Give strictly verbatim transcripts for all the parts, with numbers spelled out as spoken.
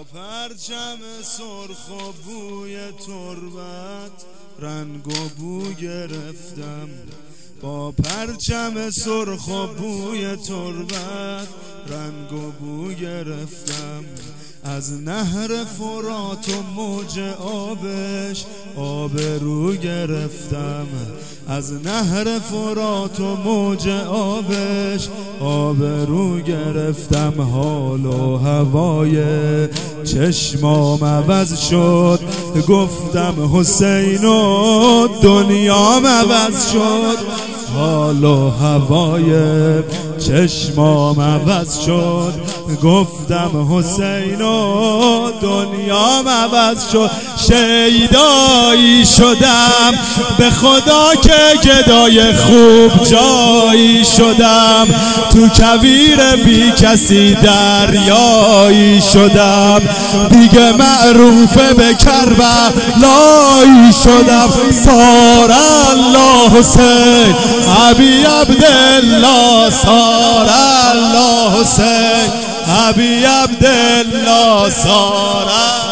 پرچم سرخ و بوی تربت رنگ و بو گرفتم، با پرچم سرخ و بوی تربت رنگ و بو گرفتم. از نهر فرات و موج آبش آبرو گرفتم، از نهر فرات و موج آبش آبرو گرفتم. حال و هوای چشمام عوض شد، گفتم حسین و دنیام عوض شد. حال و هوای چشمام عوض شد، گفتم حسین و دنیام عوض شد. شیدایی شدم به خدا که گدای خوب جایی شدم، تو کویر بی کسی دریایی شدم، دیگه معروفه به کربلایی شدم. سار الله حسین ابی عبدالله، سار الله حسین ابی عبدالله، سار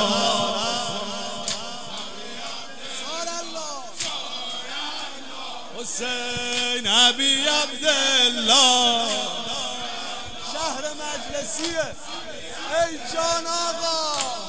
حسین ابی عبدالله. شهر مجلسیه ای جان آقا.